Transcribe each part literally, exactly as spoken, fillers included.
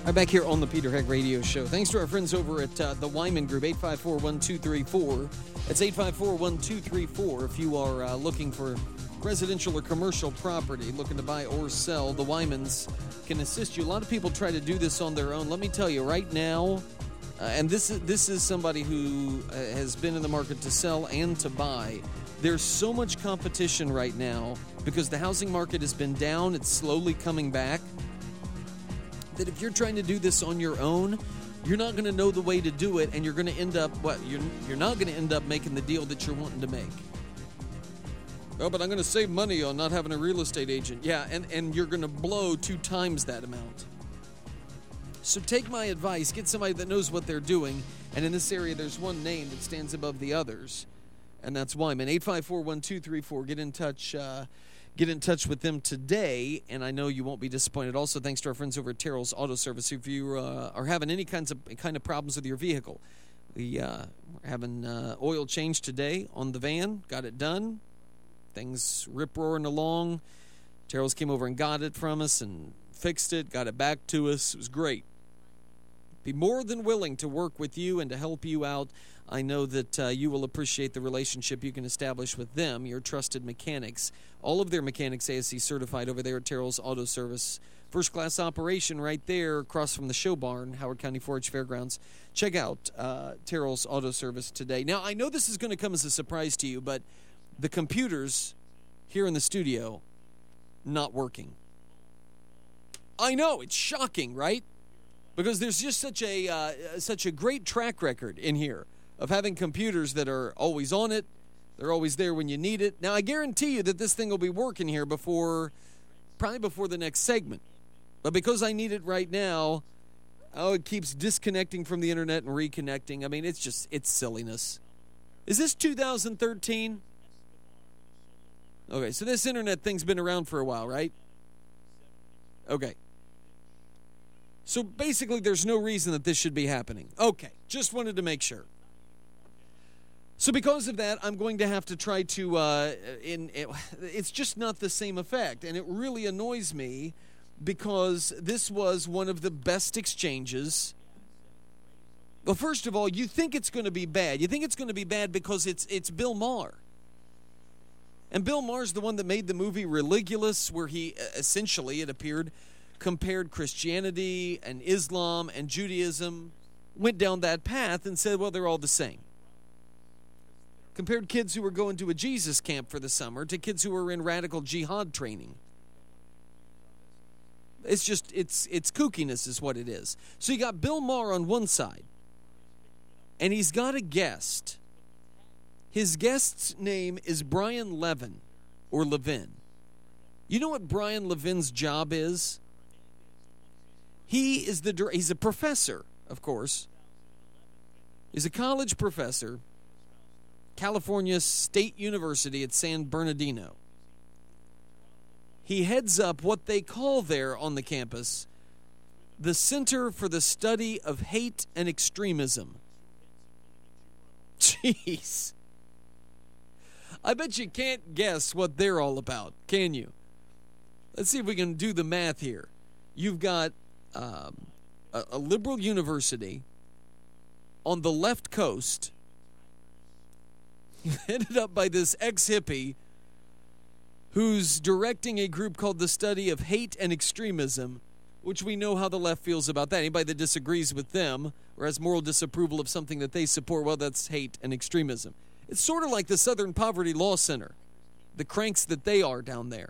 Right back here on the Peter Heck Radio Show. Thanks to our friends over at uh, the Wyman Group, eight five four, one two three four. That's eight five four, one two three four. If you are uh, looking for residential or commercial property, looking to buy or sell, the Wymans can assist you. A lot of people try to do this on their own. Let me tell you, right now, uh, and this is, this is somebody who uh, has been in the market to sell and to buy. There's so much competition right now because the housing market has been down. It's slowly coming back. That if you're trying to do this on your own, you're not going to know the way to do it, and you're going to end up, what, you're, you're not going to end up making the deal that you're wanting to make. Oh, but I'm going to save money on not having a real estate agent. Yeah, and, and you're going to blow two times that amount. So take my advice, get somebody that knows what they're doing, and in this area there's one name that stands above the others, and that's Wyman. eight five four, one two three four. Get in touch. Uh, Get in touch with them today, and I know you won't be disappointed. Also, thanks to our friends over at Terrell's Auto Service. If you uh, are having any kinds of kind of problems with your vehicle, we uh, we're having uh, oil change today on the van. Got it done. Things rip-roaring along. Terrell's came over and got it from us and fixed it, got it back to us. It was great. Be more than willing to work with you and to help you out. I know that uh, you will appreciate the relationship you can establish with them, your trusted mechanics. All of their mechanics A S C certified over there at Terrell's Auto Service. First-class operation right there across from the show barn, Howard County four H Fairgrounds. Check out uh, Terrell's Auto Service today. Now, I know this is going to come as a surprise to you, but the computers here in the studio not working. I know, it's shocking, right? Because there's just such a uh, such a great track record in here of having computers that are always on it. They're always there when you need it. Now, I guarantee you that this thing will be working here before, probably before the next segment. But because I need it right now, oh, it keeps disconnecting from the internet and reconnecting. I mean, it's just, it's silliness. Is this two thousand thirteen? Okay, so this internet thing's been around for a while, right? Okay. So basically, there's no reason that this should be happening. Okay, just wanted to make sure. So because of that, I'm going to have to try to, uh, in, it, it's just not the same effect. And it really annoys me because this was one of the best exchanges. Well, first of all, you think it's going to be bad. You think it's going to be bad because it's it's Bill Maher. And Bill Maher's the one that made the movie Religulous, where he essentially, it appeared, compared Christianity and Islam and Judaism, went down that path and said, well, they're all the same. Compared kids who were going to a Jesus camp for the summer to kids who were in radical jihad training. It's just, it's it's kookiness is what it is. So you got Bill Maher on one side, and he's got a guest. His guest's name is Brian Levin, or Levin. You know what Brian Levin's job is? He is the he's a professor, of course. He's a college professor, California State University at San Bernardino. He heads up what they call there on the campus the Center for the Study of Hate and Extremism. Jeez. I bet you can't guess what they're all about, can you? Let's see if we can do the math here. You've got um, a, a liberal university on the left coast headed up by this ex-hippie who's directing a group called the Study of Hate and Extremism, which we know how the left feels about that. Anybody that disagrees with them or has moral disapproval of something that they support, well, that's hate and extremism. It's sort of like the Southern Poverty Law Center, the cranks that they are down there.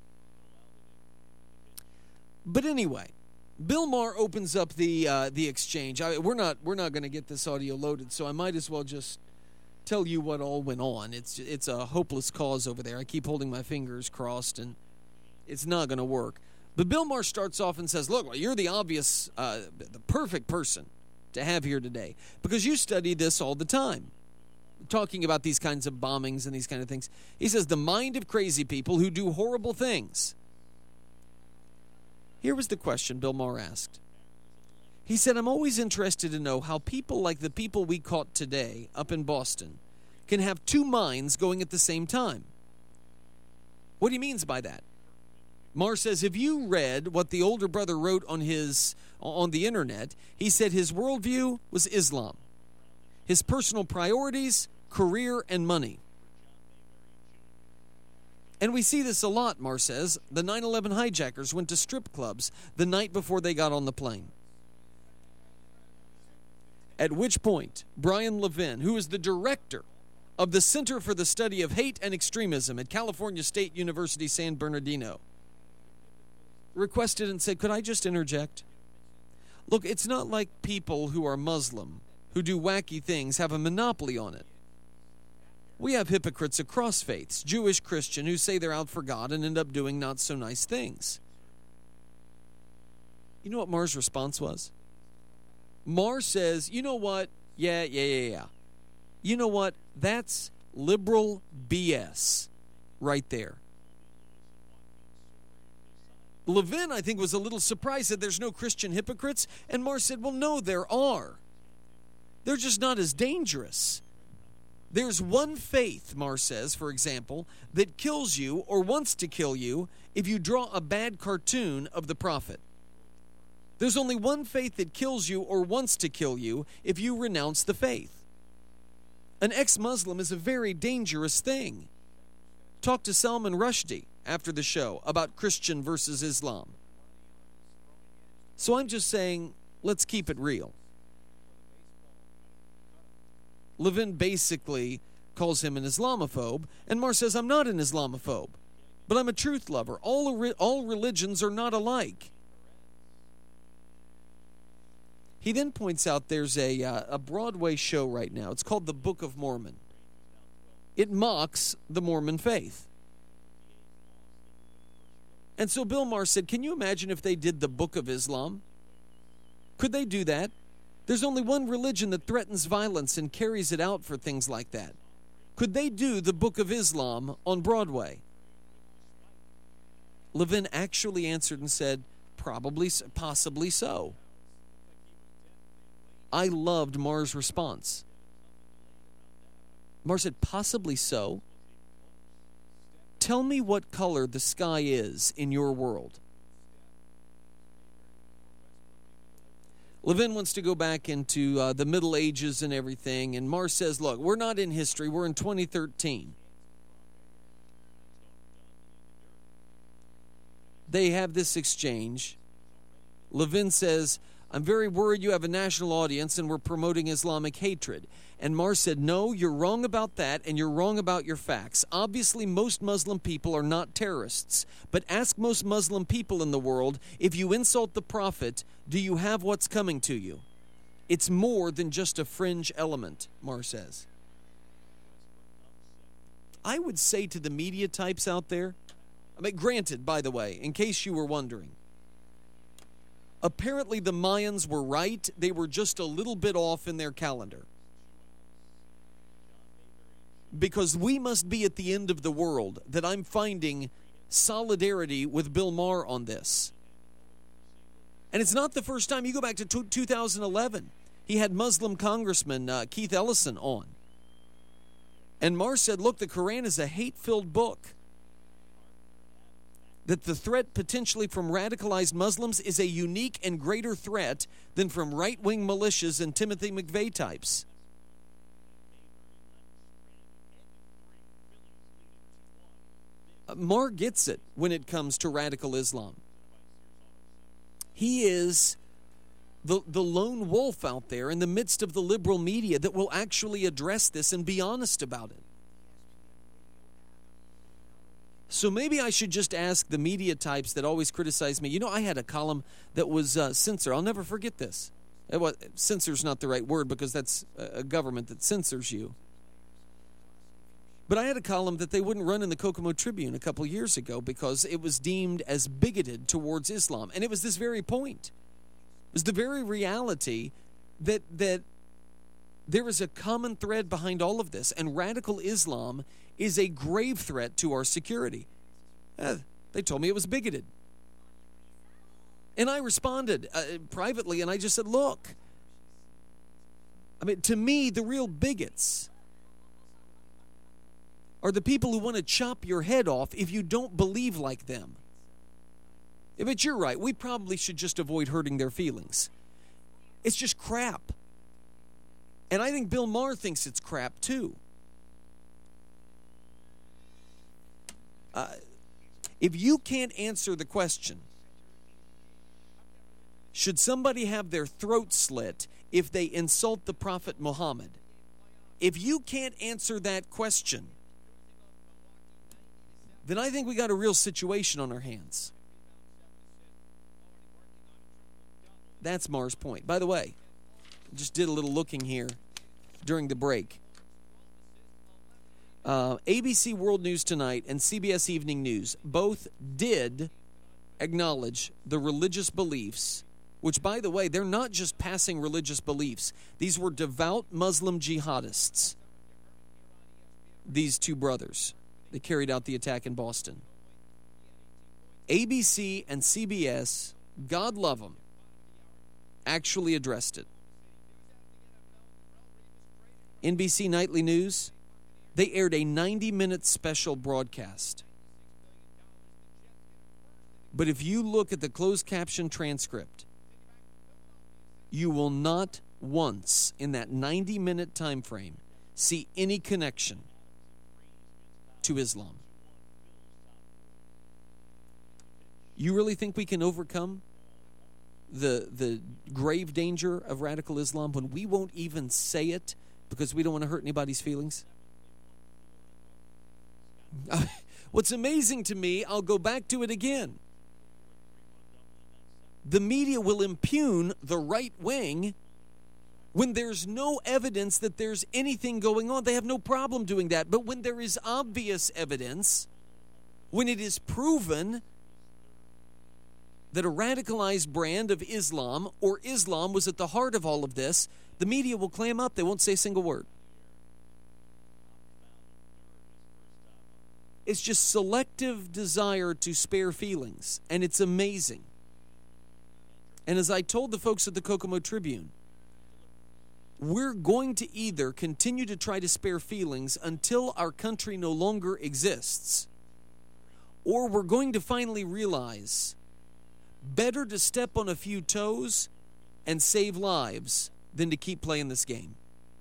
But anyway, Bill Maher opens up the uh, the exchange. I, we're not we're not going to get this audio loaded, so I might as well just tell you what all went on. It's it's a hopeless cause over there. I keep holding my fingers crossed, and it's not going to work. But Bill Maher starts off and says, "Look, you're the obvious, uh, the perfect person to have here today because you study this all the time." Talking about these kinds of bombings and these kind of things. He says, the mind of crazy people who do horrible things. Here was the question Bill Maher asked. He said, I'm always interested to know how people like the people we caught today up in Boston can have two minds going at the same time. What he means by that? Mar says, if you read what the older brother wrote on his on the internet, he said his worldview was Islam. His personal priorities, career, and money. And we see this a lot, Mar says. The nine eleven hijackers went to strip clubs the night before they got on the plane. At which point, Brian Levin, who is the director of the Center for the Study of Hate and Extremism at California State University, San Bernardino, requested and said, could I just interject? Look, it's not like people who are Muslim, who do wacky things, have a monopoly on it. We have hypocrites across faiths, Jewish, Christian, who say they're out for God and end up doing not so nice things. You know what Mar's response was? Mar says, you know what? Yeah, yeah, yeah, yeah. You know what? That's liberal B S right there. Levin, I think, was a little surprised that there's no Christian hypocrites, and Mar said, well, no, there are. They're just not as dangerous. There's one faith, Mar says, for example, that kills you or wants to kill you if you draw a bad cartoon of the prophet. There's only one faith that kills you or wants to kill you if you renounce the faith. An ex-Muslim is a very dangerous thing. Talk to Salman Rushdie after the show about Christian versus Islam. So I'm just saying, let's keep it real. Levin basically calls him an Islamophobe, and Mar says, I'm not an Islamophobe, but I'm a truth lover. All, all religions are not alike. He then points out there's a, uh, a Broadway show right now. It's called The Book of Mormon. It mocks the Mormon faith. And so Bill Maher said, can you imagine if they did the Book of Islam? Could they do that? There's only one religion that threatens violence and carries it out for things like that. Could they do the Book of Islam on Broadway? Levin actually answered and said, probably, possibly so. I loved Mar's response. Mar said, possibly so. Tell me what color the sky is in your world. Levin wants to go back into uh, the Middle Ages and everything, and Mar says, look, we're not in history, we're in twenty thirteen. They have this exchange. Levin says, I'm very worried you have a national audience and we're promoting Islamic hatred. And Mar said, no, you're wrong about that, and you're wrong about your facts. Obviously, most Muslim people are not terrorists. But ask most Muslim people in the world, if you insult the Prophet, do you have what's coming to you? It's more than just a fringe element, Mar says. I would say to the media types out there, I mean, granted, by the way, in case you were wondering, apparently the Mayans were right. They were just a little bit off in their calendar. Because we must be at the end of the world that I'm finding solidarity with Bill Maher on this. And it's not the first time. You go back to two thousand eleven. He had Muslim Congressman uh, Keith Ellison on. And Maher said, look, the Quran is a hate-filled book. That the threat potentially from radicalized Muslims is a unique and greater threat than from right-wing militias and Timothy McVeigh types. Uh, Maher gets it when it comes to radical Islam. He is the, the lone wolf out there in the midst of the liberal media that will actually address this and be honest about it. So maybe I should just ask the media types that always criticize me. You know, I had a column that was uh, censored. I'll never forget this. It was, censor's not the right word because that's a government that censors you. But I had a column that they wouldn't run in the Kokomo Tribune a couple years ago because it was deemed as bigoted towards Islam. And it was this very point. It was the very reality that that there is a common thread behind all of this. And radical Islam is a grave threat to our security. Eh, they told me it was bigoted. And I responded uh, privately, and I just said, look, I mean, to me, the real bigots are the people who want to chop your head off if you don't believe like them. But you're right. We probably should just avoid hurting their feelings. It's just crap. And I think Bill Maher thinks it's crap, too. Uh, if you can't answer the question, should somebody have their throat slit if they insult the Prophet Muhammad? If you can't answer that question, then I think we got a real situation on our hands. That's Maher's point. By the way, just did a little looking here during the break. Uh, A B C World News Tonight and C B S Evening News both did acknowledge the religious beliefs, which, by the way, they're not just passing religious beliefs. These were devout Muslim jihadists, these two brothers that carried out the attack in Boston. A B C and C B S, God love them, actually addressed it. N B C Nightly News, they aired a ninety-minute special broadcast. But if you look at the closed caption transcript, you will not once in that ninety-minute time frame see any connection to Islam. You really think we can overcome the the grave danger of radical Islam when we won't even say it because we don't want to hurt anybody's feelings? What's amazing to me, I'll go back to it again. The media will impugn the right wing when there's no evidence that there's anything going on. They have no problem doing that. But when there is obvious evidence, when it is proven that a radicalized brand of Islam or Islam was at the heart of all of this, the media will clam up. They won't say a single word. It's just selective desire to spare feelings, and it's amazing. And as I told the folks at the Kokomo Tribune, we're going to either continue to try to spare feelings until our country no longer exists, or we're going to finally realize better to step on a few toes and save lives than to keep playing this game.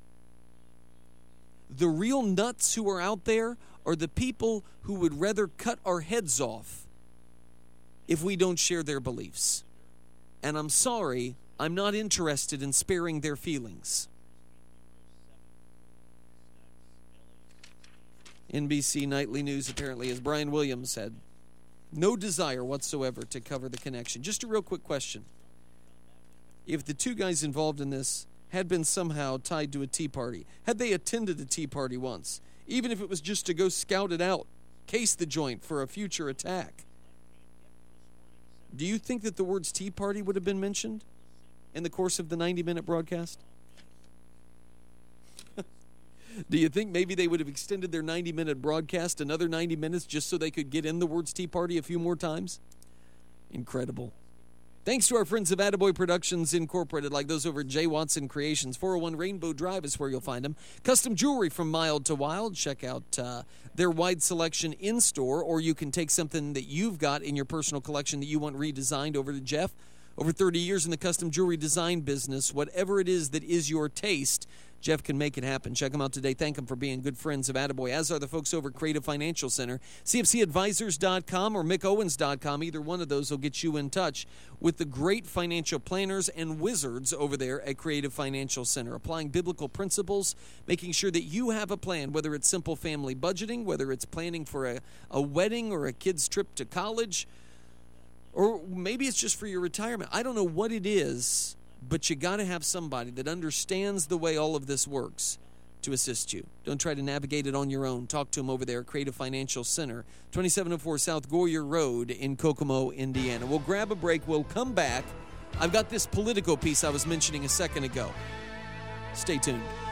The real nuts who are out there are the people who would rather cut our heads off if we don't share their beliefs. And I'm sorry, I'm not interested in sparing their feelings. N B C Nightly News, apparently, as Brian Williams said, no desire whatsoever to cover the connection. Just a real quick question. If the two guys involved in this had been somehow tied to a Tea Party, had they attended a Tea Party once, even if it was just to go scout it out, case the joint for a future attack, do you think that the words Tea Party would have been mentioned in the course of the ninety-minute broadcast? Do you think maybe they would have extended their ninety-minute broadcast another ninety minutes just so they could get in the words Tea Party a few more times? Incredible. Thanks to our friends of Attaboy Productions Incorporated, like those over at J. Watson Creations. four oh one Rainbow Drive is where you'll find them. Custom jewelry from Mild to Wild. Check out uh, their wide selection in-store, or you can take something that you've got in your personal collection that you want redesigned over to Jeff. Over thirty years in the custom jewelry design business, whatever it is that is your taste, Jeff can make it happen. Check them out today. Thank them for being good friends of Attaboy, as are the folks over at Creative Financial Center. C F C advisors dot com or Mick Owens dot com. Either one of those will get you in touch with the great financial planners and wizards over there at Creative Financial Center, applying biblical principles, making sure that you have a plan, whether it's simple family budgeting, whether it's planning for a, a wedding or a kid's trip to college, or maybe it's just for your retirement. I don't know what it is, but you got to have somebody that understands the way all of this works to assist you. Don't try to navigate it on your own. Talk to them over there at Creative Financial Center, twenty-seven oh four South Goyer Road in Kokomo, Indiana. We'll grab a break. We'll come back. I've got this Politico piece I was mentioning a second ago. Stay tuned.